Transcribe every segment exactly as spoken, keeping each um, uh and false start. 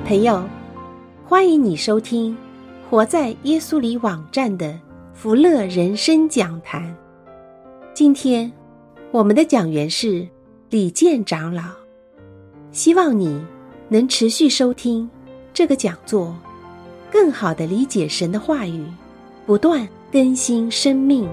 朋友，欢迎你收听活在耶稣里网站的福乐人生讲坛。今天我们的讲员是李健长老，希望你能持续收听这个讲座，更好地理解神的话语，不断更新生命。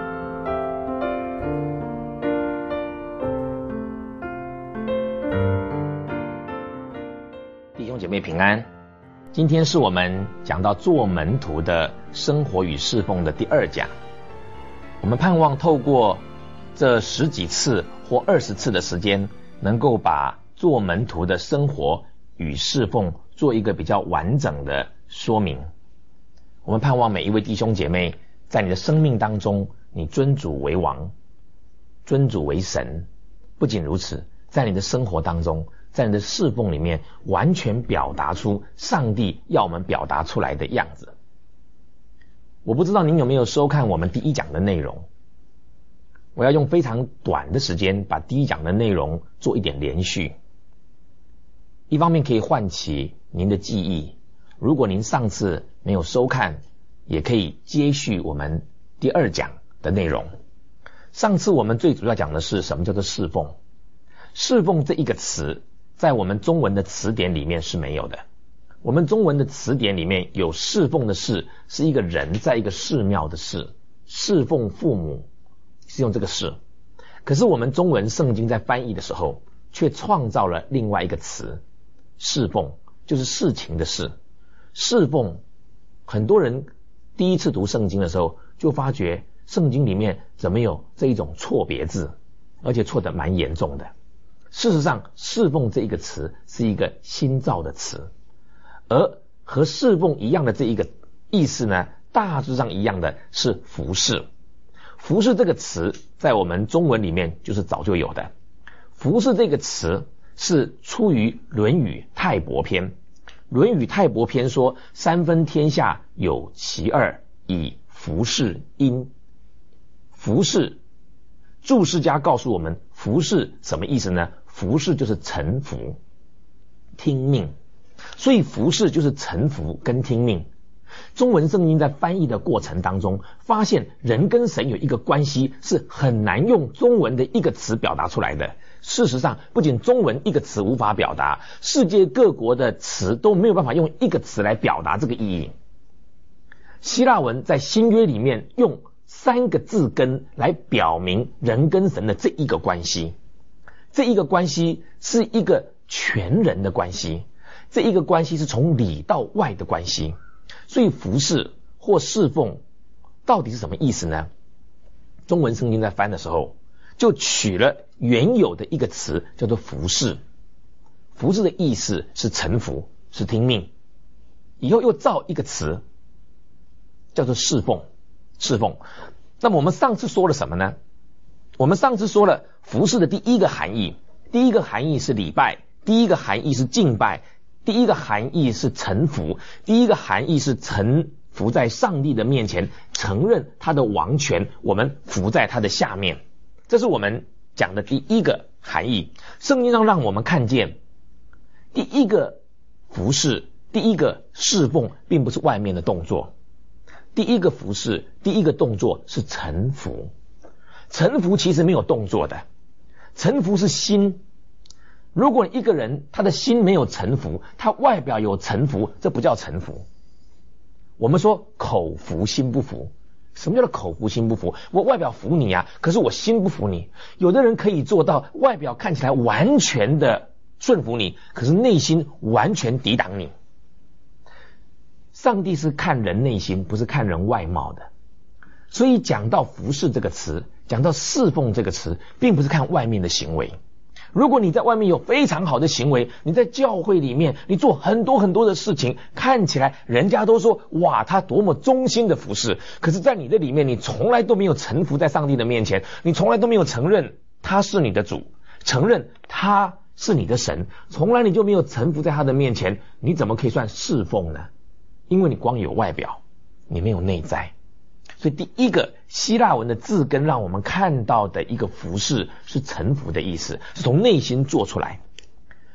弟兄姐妹平安，今天是我们讲到做门徒的生活与侍奉的第二讲。我们盼望透过这十几次或二十次的时间，能够把做门徒的生活与侍奉做一个比较完整的说明。我们盼望每一位弟兄姐妹在你的生命当中，你尊主为王，尊主为神。不仅如此，在你的生活当中，在你的侍奉里面，完全表达出上帝要我们表达出来的样子。我不知道您有没有收看我们第一讲的内容，我要用非常短的时间把第一讲的内容做一点连续。一方面可以唤起您的记忆，如果您上次没有收看，也可以接续我们第二讲的内容。上次我们最主要讲的是什么叫做侍奉。侍奉这一个词在我们中文的词典里面是没有的。我们中文的词典里面有侍奉的侍，是一个人在一个寺庙的寺，侍奉父母是用这个侍。可是我们中文圣经在翻译的时候却创造了另外一个词，侍奉，就是事情的事。侍奉，很多人第一次读圣经的时候就发觉圣经里面怎么有这一种错别字，而且错得蛮严重的。事实上，侍奉这一个词是一个新造的词，而和侍奉一样的这一个意思呢，大致上一样的是服侍。服侍这个词在我们中文里面就是早就有的。服侍这个词是出于论语泰伯篇。论语泰伯篇说，三分天下有其二，以服侍殷。服侍，注释家告诉我们，服侍什么意思呢？服侍就是臣服、听命。所以服侍就是臣服跟听命。中文圣经在翻译的过程当中，发现人跟神有一个关系是很难用中文的一个词表达出来的。事实上，不仅中文一个词无法表达，世界各国的词都没有办法用一个词来表达这个意义。希腊文在新约里面用三个字根来表明人跟神的这一个关系。这一个关系是一个全人的关系，这一个关系是从里到外的关系。所以服侍或侍奉到底是什么意思呢？中文圣经在翻的时候就取了原有的一个词叫做服侍。服侍的意思是臣服，是听命。以后又造一个词叫做侍奉。侍奉。那么我们上次说了什么呢？我们上次说了服侍的第一个含义，第一个含义是礼拜，第一个含义是敬拜，第一个含义是臣服，第一个含义是臣服在上帝的面前，承认他的王权，我们服在他的下面。这是我们讲的第一个含义。圣经上让我们看见，第一个服侍，第一个侍奉并不是外面的动作，第一个服侍，第一个动作是臣服。臣服其实没有动作的，臣服是心。如果一个人他的心没有臣服，他外表有臣服，这不叫臣服。我们说口服心不服。什么叫做口服心不服？我外表服你啊，可是我心不服你。有的人可以做到外表看起来完全的顺服你，可是内心完全抵挡你。上帝是看人内心，不是看人外貌的。所以讲到服侍这个词，讲到侍奉这个词，并不是看外面的行为。如果你在外面有非常好的行为，你在教会里面你做很多很多的事情，看起来人家都说哇他多么忠心的服侍，可是在你的里面你从来都没有臣服在上帝的面前，你从来都没有承认他是你的主，承认他是你的神，从来你就没有臣服在他的面前，你怎么可以算侍奉呢？因为你光有外表，你没有内在。所以第一个希腊文的字根让我们看到的一个服侍是臣服的意思，是从内心做出来。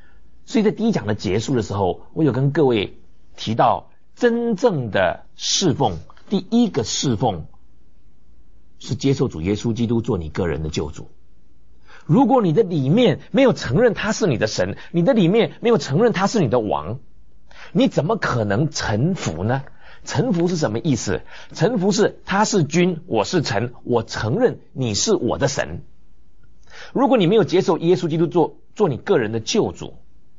所以在第一讲的结束的时候，我有跟各位提到，真正的侍奉，第一个侍奉是接受主耶稣基督做你个人的救主。如果你的里面没有承认他是你的神，你的里面没有承认他是你的王，你怎么可能臣服呢？臣服是什么意思？臣服是他是君，我是臣，我承认你是我的神。如果你没有接受耶稣基督做做你个人的救主，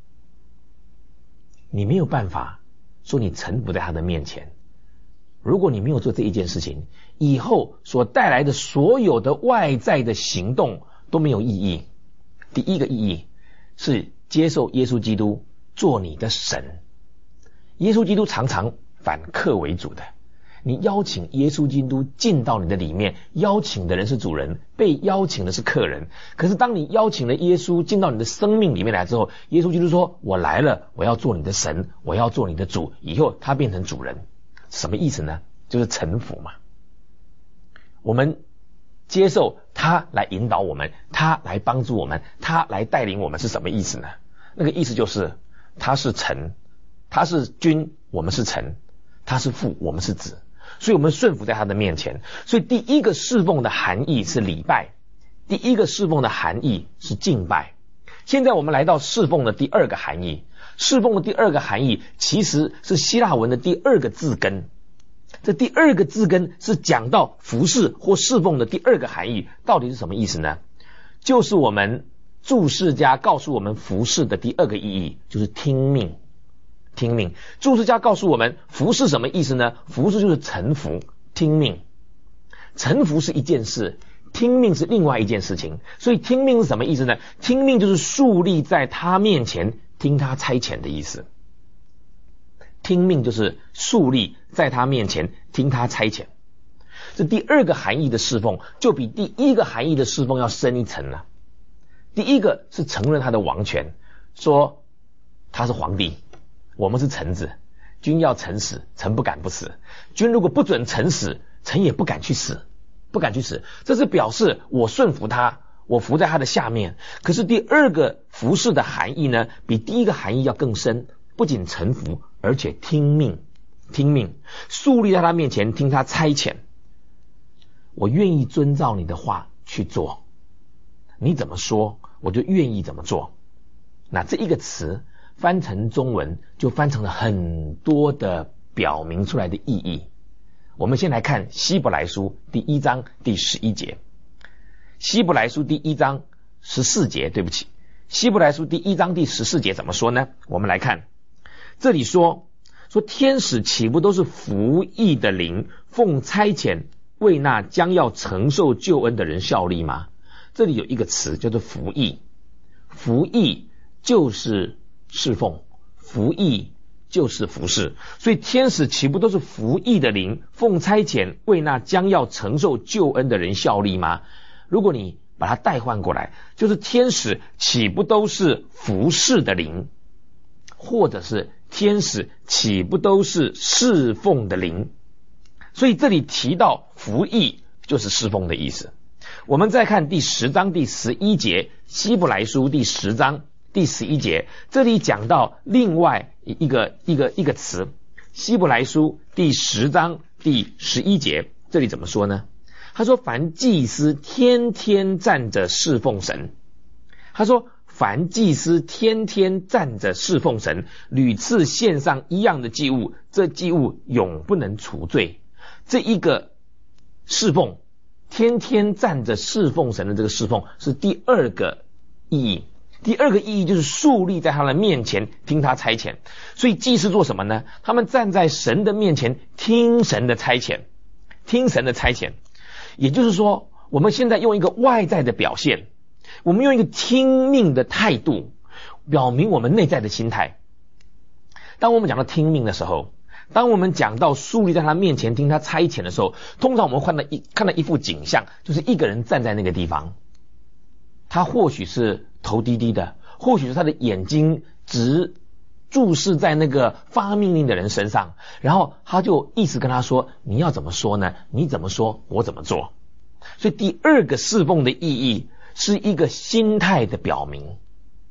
你没有办法说你臣服在他的面前。如果你没有做这一件事情，以后所带来的所有的外在的行动都没有意义。第一个意义是接受耶稣基督做你的神。耶稣基督常常反客为主的，你邀请耶稣基督进到你的里面，邀请的人是主人，被邀请的是客人。可是当你邀请了耶稣进到你的生命里面来之后，耶稣基督说，我来了，我要做你的神，我要做你的主。以后他变成主人，什么意思呢？就是臣服嘛。我们接受他来引导我们，他来帮助我们，他来带领我们，是什么意思呢？那个意思就是他是臣，他是君，我们是臣，他是父，我们是子，所以我们顺服在他的面前。所以第一个侍奉的含义是礼拜，第一个侍奉的含义是敬拜。现在我们来到侍奉的第二个含义，侍奉的第二个含义其实是希腊文的第二个字根。这第二个字根是讲到服侍或侍奉的第二个含义，到底是什么意思呢？就是我们注释家告诉我们服侍的第二个意义，就是听命。听命，注释家告诉我们服侍什么意思呢？服侍就是臣服，听命。臣服是一件事，听命是另外一件事情。所以听命是什么意思呢？听命就是竖立在他面前，听他差遣的意思。听命就是竖立在他面前，听他差遣。这第二个含义的侍奉就比第一个含义的侍奉要深一层了。第一个是承认他的王权，说他是皇帝，我们是臣子，君要臣死，臣不敢不死。君如果不准臣死，臣也不敢去死，不敢去死。这是表示我顺服他，我服在他的下面。可是第二个服侍的含义呢，比第一个含义要更深，不仅臣服，而且听命，听命，肃立在他面前，听他差遣。我愿意遵照你的话去做，你怎么说，我就愿意怎么做。那这一个词翻成中文就翻成了很多的表明出来的意义。我们先来看希伯来书第一章第十一节。希伯来书第一章十四节，对不起，希伯来书第一章第十四节怎么说呢？我们来看，这里说说天使岂不都是服役的灵，奉差遣为那将要承受救恩的人效力吗？这里有一个词叫做服役，服役就是侍奉，服役就是服侍。所以天使岂不都是服役的灵，奉差遣为那将要承受救恩的人效力吗？如果你把它代换过来，就是天使岂不都是服侍的灵，或者是天使岂不都是侍奉的灵。所以这里提到服役就是侍奉的意思。我们再看第十章第十一节，希伯来书第十章第十一节，这里讲到另外一个一个一个词。希伯来书第十章第十一节，这里怎么说呢？他说凡祭司天天站着侍奉神，他说凡祭司天天站着侍奉神，屡次献上一样的祭物，这祭物永不能除罪。这一个侍奉，天天站着侍奉神的这个侍奉是第二个意义。第二个意义就是竖立在他的面前，听他差遣。所以祭司做什么呢？他们站在神的面前，听神的差遣，听神的差遣。也就是说，我们现在用一个外在的表现，我们用一个听命的态度，表明我们内在的心态。当我们讲到听命的时候，当我们讲到竖立在他面前听他差遣的时候，通常我们看到一看到一幅景象，就是一个人站在那个地方，他或许是头低低的，或许是他的眼睛直注视在那个发命令的人身上，然后他就意思跟他说，你要怎么说呢？你怎么说，我怎么做。所以第二个侍奉的意义是一个心态的表明。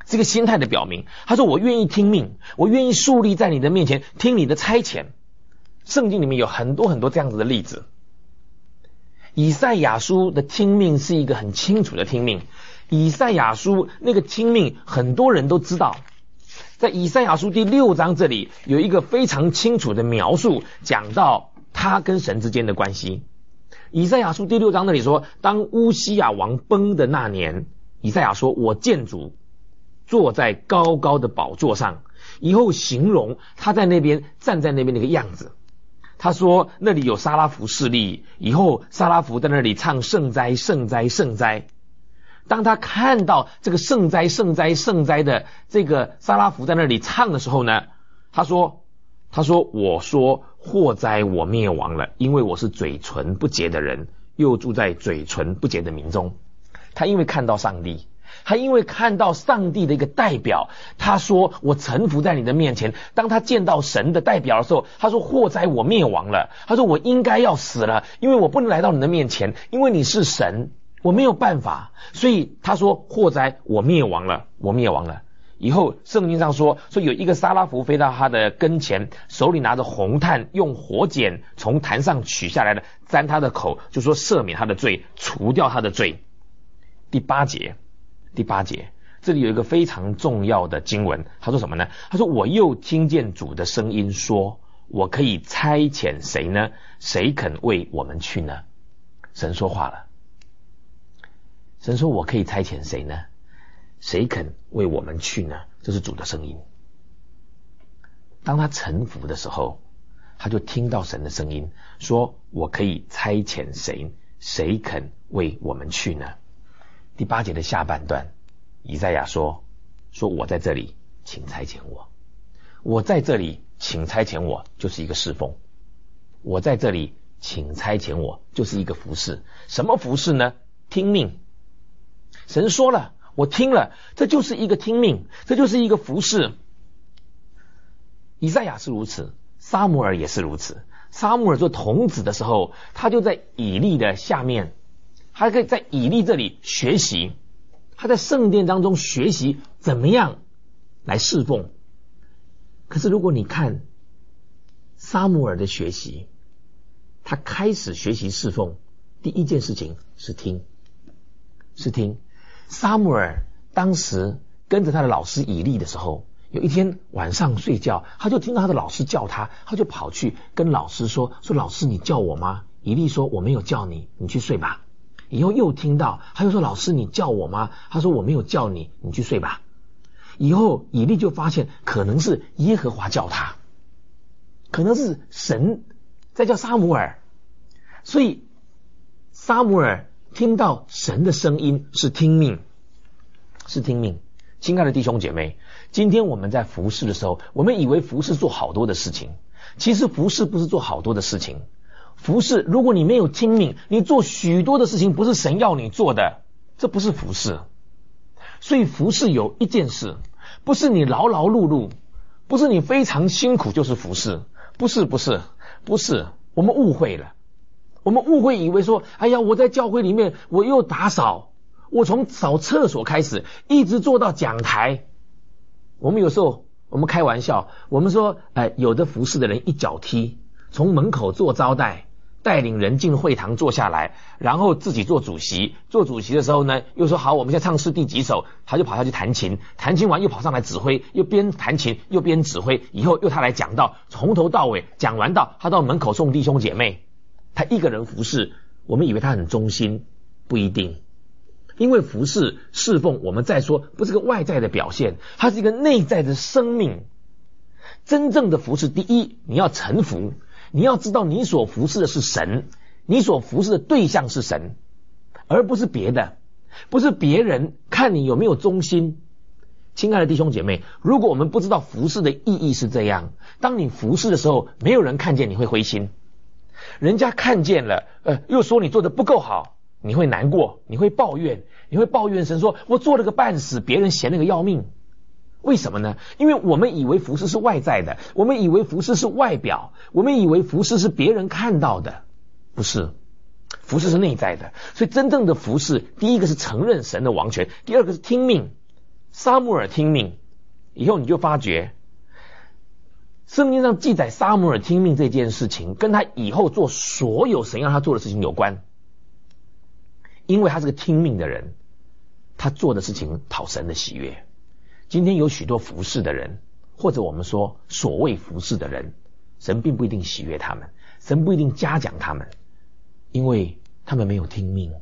这个心态的表明。他说我愿意听命，我愿意树立在你的面前，听你的差遣。圣经里面有很多很多这样子的例子。以赛亚书的听命是一个很清楚的听命。以赛亚书那个听命很多人都知道，在以赛亚书第六章这里有一个非常清楚的描述，讲到他跟神之间的关系。以赛亚书第六章那里说，当乌西雅王崩的那年，以赛亚说，我见主坐在高高的宝座上，以后形容他在那边站在那边那个样子。他说那里有撒拉弗势力，以后撒拉弗在那里唱圣哉圣哉圣哉。当他看到这个圣哉圣哉圣哉的这个撒拉弗在那里唱的时候呢，他说他说我说祸哉我灭亡了，因为我是嘴唇不洁的人，又住在嘴唇不洁的民中。他因为看到上帝，他因为看到上帝的一个代表，他说我臣服在你的面前。当他见到神的代表的时候，他说祸哉我灭亡了，他说我应该要死了，因为我不能来到你的面前，因为你是神，我没有办法。所以他说祸哉我灭亡了，我灭亡了。以后圣经上说说有一个撒拉弗飞到他的跟前，手里拿着红炭，用火剪从坛上取下来的，沾他的口，就说赦免他的罪，除掉他的罪。第八节第八节这里有一个非常重要的经文，他说什么呢？他说我又听见主的声音说，我可以差遣谁呢？谁肯为我们去呢？神说话了，神说我可以差遣谁呢？谁肯为我们去呢？这是主的声音。当他臣服的时候，他就听到神的声音，说我可以差遣谁？谁肯为我们去呢？第八节的下半段，以赛亚说说我在这里，请差遣我。我在这里，请差遣我，就是一个侍奉。我在这里，请差遣我，就是一个服事。什么服事呢？听命。神说了，我听了，这就是一个听命，这就是一个服事。以赛亚是如此，撒母耳也是如此。撒母耳做童子的时候，他就在以利的下面，他可以在以利这里学习，他在圣殿当中学习怎么样来侍奉。可是如果你看撒母耳的学习，他开始学习侍奉，第一件事情是听，是听。撒母耳当时跟着他的老师以利的时候，有一天晚上睡觉，他就听到他的老师叫他，他就跑去跟老师说说老师你叫我吗？以利说我没有叫你，你去睡吧。以后又听到他就说老师你叫我吗？他说我没有叫你，你去睡吧。以后以利就发现可能是耶和华叫他，可能是神在叫撒母耳。所以撒母耳听到神的声音是听命，是听命。亲爱的弟兄姐妹，今天我们在服事的时候，我们以为服事做好多的事情，其实服事不是做好多的事情。服事如果你没有听命，你做许多的事情不是神要你做的，这不是服事。所以服事有一件事，不是你劳劳碌碌，不是你非常辛苦就是服事，不是不是不是，我们误会了。我们误会以为说，哎呀，我在教会里面我又打扫，我从扫厕所开始一直做到讲台。我们有时候我们开玩笑，我们说呃，有的服事的人一脚踢，从门口做招待，带领人进会堂坐下来，然后自己做主席。做主席的时候呢，又说好，我们现在唱诗第几首，他就跑下去弹琴，弹琴完又跑上来指挥，又边弹琴又边指挥，以后又他来讲道，从头到尾讲完道，他到门口送弟兄姐妹。他一个人服事，我们以为他很忠心，不一定。因为服事侍奉，我们再说不是个外在的表现，它是一个内在的生命。真正的服事，第一你要臣服，你要知道你所服事的是神，你所服事的对象是神，而不是别的，不是别人看你有没有忠心。亲爱的弟兄姐妹，如果我们不知道服事的意义是这样，当你服事的时候，没有人看见你会灰心，人家看见了呃，又说你做的不够好，你会难过，你会抱怨，你会抱怨神说我做了个半死，别人嫌了个要命。为什么呢？因为我们以为服事是外在的，我们以为服事是外表，我们以为服事是别人看到的，不是，服事是内在的。所以真正的服事，第一个是承认神的王权，第二个是听命。 撒母耳听命，以后你就发觉圣经上记载撒母耳听命这件事情跟他以后做所有神让他做的事情有关，因为他是个听命的人，他做的事情讨神的喜悦。今天有许多服侍的人，或者我们说所谓服侍的人，神并不一定喜悦他们，神不一定嘉奖他们，因为他们没有听命。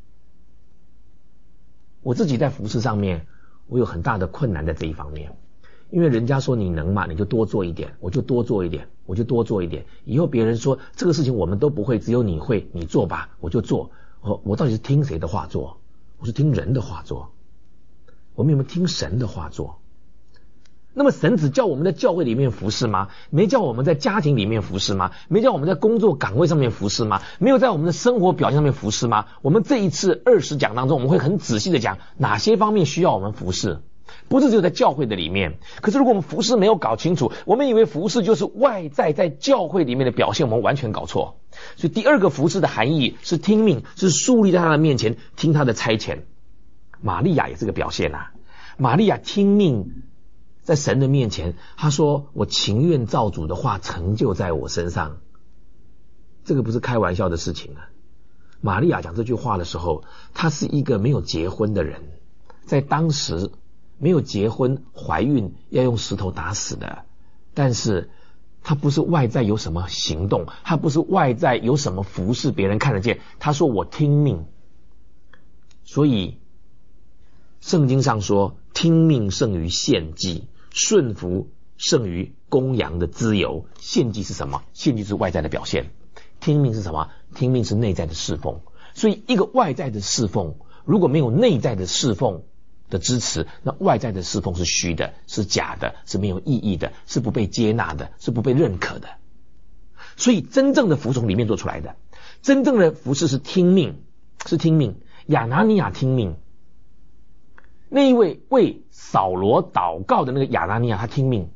我自己在服侍上面，我有很大的困难在这一方面，因为人家说你能嘛，你就多做一点，我就多做一点，我就多做一点。以后别人说这个事情我们都不会，只有你会，你做吧，我就做。我我到底是听谁的话做？我是听人的话做。我们有没有听神的话做？那么神只叫我们在教会里面服侍吗？没叫我们在家庭里面服侍吗？没叫我们在工作岗位上面服侍吗？没有在我们的生活表现上面服侍吗？我们这一次二十讲当中，我们会很仔细的讲哪些方面需要我们服侍，不是只有在教会的里面。可是如果我们服侍没有搞清楚，我们以为服侍就是外在在教会里面的表现，我们完全搞错。所以第二个服侍的含义是听命，是树立在他的面前听他的差遣。玛利亚也是个表现啊，玛利亚听命在神的面前，他说我情愿照主的话成就在我身上，这个不是开玩笑的事情啊。玛利亚讲这句话的时候，她是一个没有结婚的人，在当时没有结婚怀孕要用石头打死的，但是她不是外在有什么行动，她不是外在有什么服侍别人看得见，她说我听命。所以圣经上说听命胜于献祭，顺服胜于公羊的脂油。献祭是什么？献祭是外在的表现，听命是什么？听命是内在的侍奉。所以一个外在的侍奉如果没有内在的侍奉的支持，那外在的侍奉是虚的，是假的，是没有意义的，是不被接纳的，是不被认可的。所以真正的服从里面做出来的，真正的服侍是听命，是听命。亚拿尼亚听命，那一位为扫罗祷告的那个亚拿尼亚，他听命。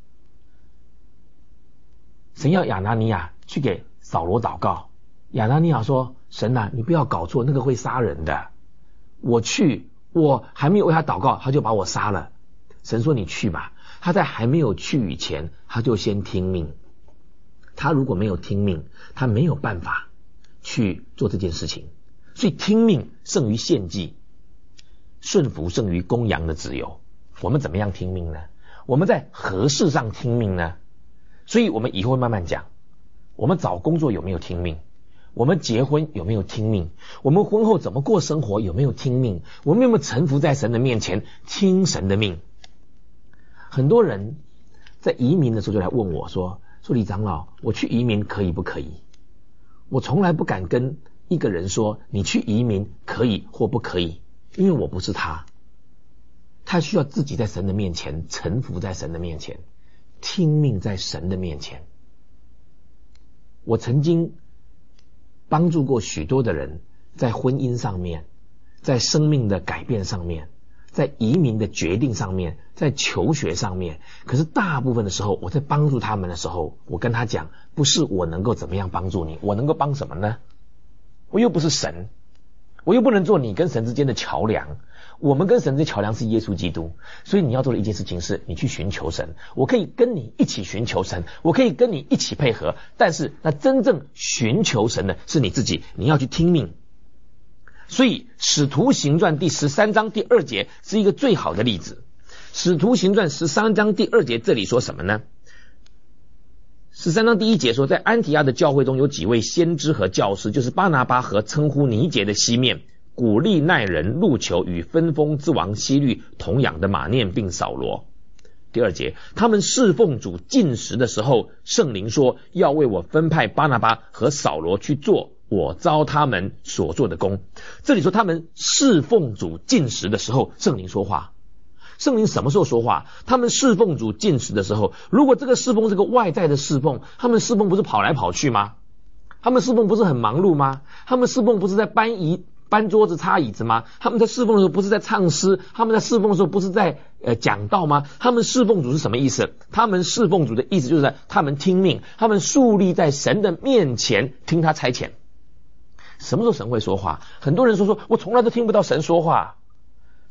神要亚拿尼亚去给扫罗祷告，亚拿尼亚说神啊，你不要搞错，那个会杀人的。我去，我还没有为他祷告，他就把我杀了。神说你去吧。他在还没有去以前，他就先听命。他如果没有听命，他没有办法去做这件事情。所以听命胜于献祭，顺服胜于公羊的脂油。我们怎么样听命呢？我们在何事上听命呢？所以我们以后会慢慢讲，我们找工作有没有听命，我们结婚有没有听命，我们婚后怎么过生活有没有听命，我们有没有臣服在神的面前听神的命。很多人在移民的时候就来问我说说李长老，我去移民可以不可以？我从来不敢跟一个人说你去移民可以或不可以，因为我不是他，他需要自己在神的面前臣服在神的面前，听命在神的面前。我曾经帮助过许多的人，在婚姻上面，在生命的改变上面，在移民的决定上面，在求学上面。可是大部分的时候，我在帮助他们的时候，我跟他讲，不是我能够怎么样帮助你，我能够帮什么呢？我又不是神，我又不能做你跟神之间的桥梁。我们跟神之间的桥梁是耶稣基督，所以你要做的一件事情是你去寻求神。我可以跟你一起寻求神，我可以跟你一起配合，但是那真正寻求神的是你自己，你要去听命。所以使徒行传第十三章第二节是一个最好的例子。使徒行传十三章第二节这里说什么呢？十三章第一节说，在安提阿的教会中有几位先知和教师，就是巴拿巴和称呼尼结的西面、古利奈人路求与分封之王希律同养的马念并扫罗。第二节，他们侍奉主禁食的时候，圣灵说要为我分派巴拿巴和扫罗去做我召他们所做的工。这里说他们侍奉主禁食的时候，圣灵说话。圣灵什么时候说话？他们侍奉主禁食的时候。如果这个侍奉是个外在的侍奉，他们侍奉不是跑来跑去吗？他们侍奉不是很忙碌吗？他们侍奉不是在搬椅搬桌子擦椅子吗？他们在侍奉的时候不是在唱诗？他们在侍奉的时候不是在呃讲道吗？他们侍奉主是什么意思？他们侍奉主的意思就是他们听命，他们树立在神的面前听他差遣。什么时候神会说话？很多人说说我从来都听不到神说话。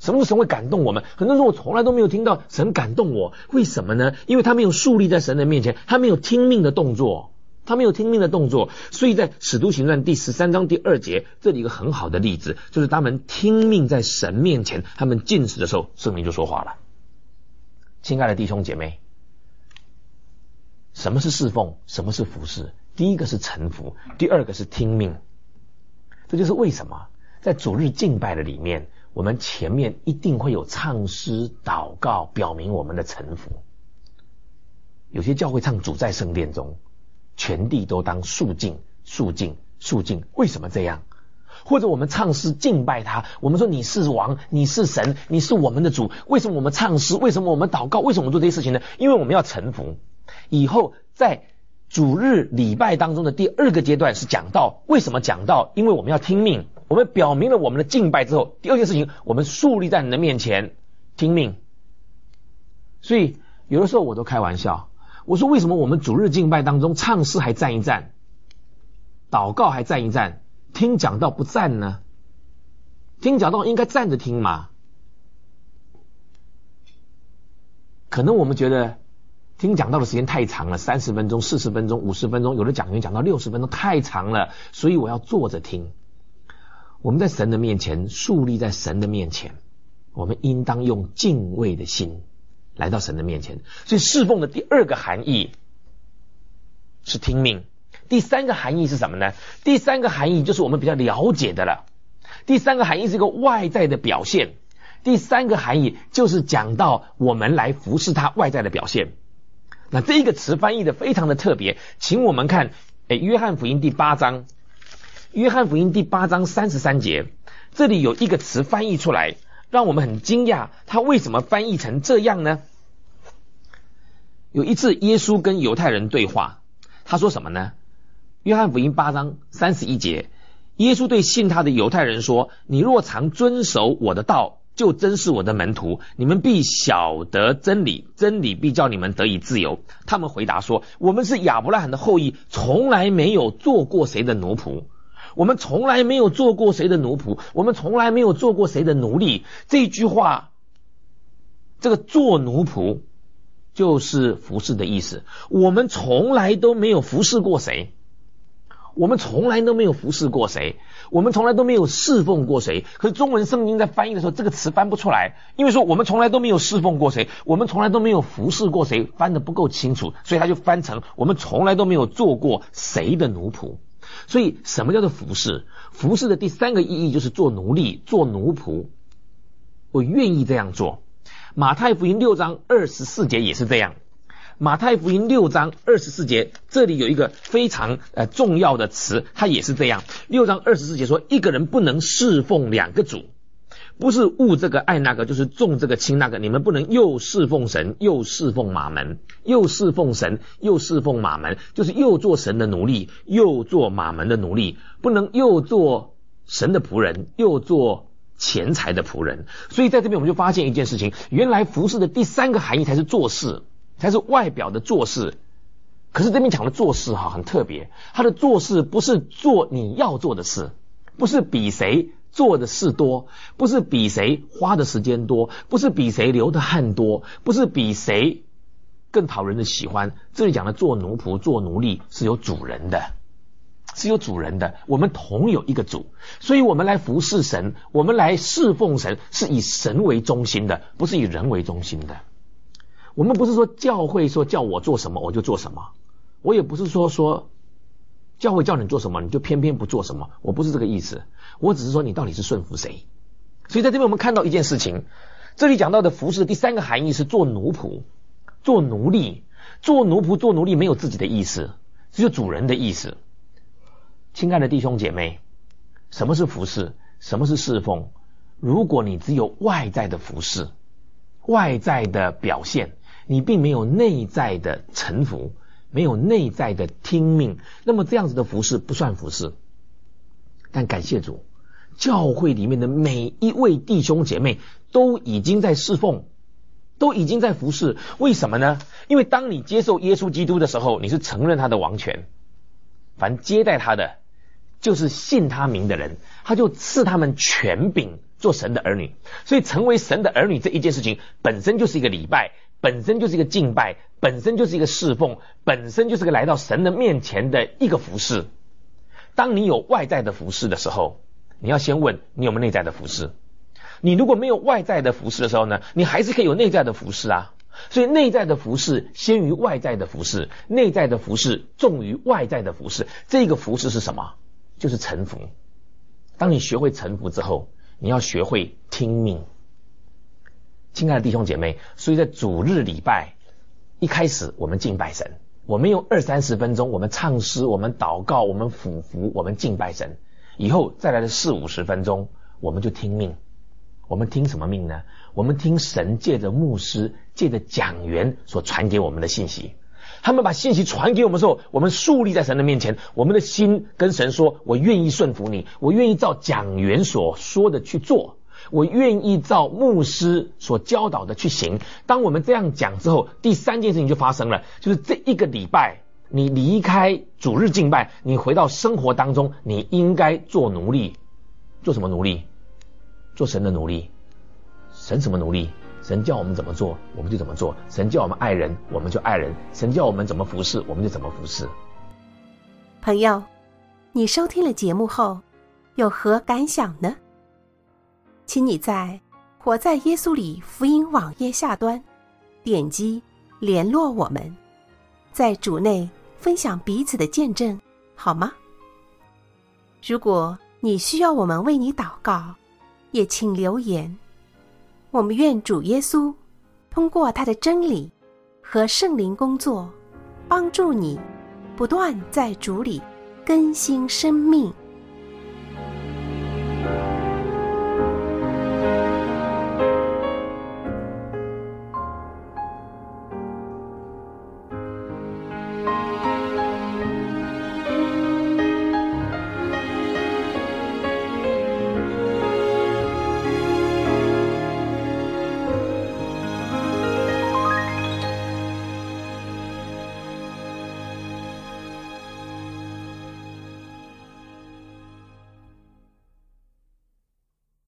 什么时候神会感动我们？很多人说我从来都没有听到神感动我，为什么呢？因为他没有树立在神的面前，他没有听命的动作，他没有听命的动作。所以在使徒行传第十三章第二节，这里一个很好的例子，就是他们听命在神面前，他们禁食的时候，圣灵就说话了。亲爱的弟兄姐妹，什么是侍奉？什么是服侍？第一个是臣服，第二个是听命。这就是为什么在主日敬拜的里面，我们前面一定会有唱诗祷告，表明我们的臣服。有些教会唱主在圣殿中，全地都当肃静肃静肃静，为什么这样？或者我们唱诗敬拜他，我们说你是王，你是神，你是我们的主，为什么我们唱诗？为什么我们祷告？为什么我们做这些事情呢？因为我们要臣服。以后在主日礼拜当中的第二个阶段是讲道，为什么讲道？因为我们要听命，我们表明了我们的敬拜之后，第二件事情我们树立在你的面前听命。所以有的时候我都开玩笑，我说为什么我们主日敬拜当中唱诗还站一站，祷告还站一站，听讲道不站呢？听讲道应该站着听嘛。可能我们觉得听讲道的时间太长了，三十分钟、四十分钟、五十分钟，有的讲员讲到六十分钟，太长了，所以我要坐着听。我们在神的面前，树立在神的面前，我们应当用敬畏的心来到神的面前。所以侍奉的第二个含义是听命。第三个含义是什么呢？第三个含义就是我们比较了解的了。第三个含义是一个外在的表现。第三个含义就是讲到我们来服侍他外在的表现。那这一个词翻译的非常的特别，请我们看诶约翰福音第八章，约翰福音第八章三十三节，这里有一个词翻译出来，让我们很惊讶，他为什么翻译成这样呢？有一次耶稣跟犹太人对话，他说什么呢？约翰福音八章三十一节，耶稣对信他的犹太人说，你若常遵守我的道，就真是我的门徒，你们必晓得真理，真理必叫你们得以自由。他们回答说，我们是亚伯拉罕的后裔，从来没有做过谁的奴仆，我们从来没有做过谁的奴仆，我们从来没有做过谁的奴隶。这句话，这个做奴仆就是服侍的意思。我们从来都没有服侍过谁，我们从来都没有服侍过谁，我们从来都没有侍奉过谁。可是中文圣经在翻译的时候，这个词翻不出来，因为说我们从来都没有侍奉过谁，我们从来都没有服侍过谁，翻得不够清楚，所以他就翻成我们从来都没有做过谁的奴仆。所以什么叫做服侍？服侍的第三个意义就是做奴隶，做奴仆。我愿意这样做。马太福音六章二十四节也是这样。马太福音六章二十四节，这里有一个非常呃重要的词，它也是这样。六章二十四节说，一个人不能侍奉两个主，不是恶这个爱那个，就是重这个轻那个。你们不能又侍奉神又侍奉马门，又侍奉神又侍奉马门，就是又做神的奴隶又做马门的奴隶，不能又做神的仆人又做钱财的仆人。所以在这边我们就发现一件事情，原来服侍的第三个含义才是做事，才是外表的做事。可是这边讲的做事哈很特别，他的做事不是做你要做的事，不是比谁做的事多，不是比谁花的时间多，不是比谁流的汗多，不是比谁更讨人的喜欢。这里讲的做奴仆做奴隶是有主人的，是有主人的，我们同有一个主，所以我们来服侍神，我们来侍奉神，是以神为中心的，不是以人为中心的。我们不是说教会说叫我做什么我就做什么，我也不是说说教会叫你做什么你就偏偏不做什么，我不是这个意思，我只是说你到底是顺服谁。所以在这边我们看到一件事情，这里讲到的服侍第三个含义是做奴仆做奴隶。做奴仆做奴隶没有自己的意思，只有主人的意思。亲爱的弟兄姐妹，什么是服侍？什么是侍奉？如果你只有外在的服侍，外在的表现，你并没有内在的臣服，没有内在的听命，那么这样子的服侍不算服侍。但感谢主，教会里面的每一位弟兄姐妹都已经在侍奉，都已经在服侍。为什么呢？因为当你接受耶稣基督的时候，你是承认他的王权，凡接待他的就是信他名的人，他就赐他们权柄做神的儿女。所以成为神的儿女这一件事情本身就是一个礼拜，本身就是一个敬拜，本身就是一个侍奉，本身就是个来到神的面前的一个服事。当你有外在的服事的时候，你要先问你有没有内在的服事。你如果没有外在的服事的时候呢，你还是可以有内在的服事啊。所以内在的服事先于外在的服事，内在的服事重于外在的服事。这个服事是什么？就是臣服。当你学会臣服之后，你要学会听命。亲爱的弟兄姐妹，所以在主日礼拜一开始我们敬拜神，我们用二三十分钟，我们唱诗，我们祷告，我们俯伏，我们敬拜神。以后再来的四五十分钟，我们就听命。我们听什么命呢？我们听神借着牧师，借着讲员所传给我们的信息。他们把信息传给我们的时候，我们竖立在神的面前，我们的心跟神说，我愿意顺服你，我愿意照讲员所说的去做，我愿意照牧师所教导的去行。当我们这样讲之后，第三件事情就发生了，就是这一个礼拜你离开主日敬拜，你回到生活当中，你应该做奴隶。做什么奴隶？做神的奴隶。神什么奴隶？神叫我们怎么做我们就怎么做，神叫我们爱人我们就爱人，神叫我们怎么服侍我们就怎么服侍。 朋友，你收听了节目后有何感想呢？请你在活在耶稣里福音网页下端点击联络我们，在主内分享彼此的见证，好吗？如果你需要我们为你祷告，也请留言。我们愿主耶稣通过他的真理和圣灵工作，帮助你不断在主里更新生命。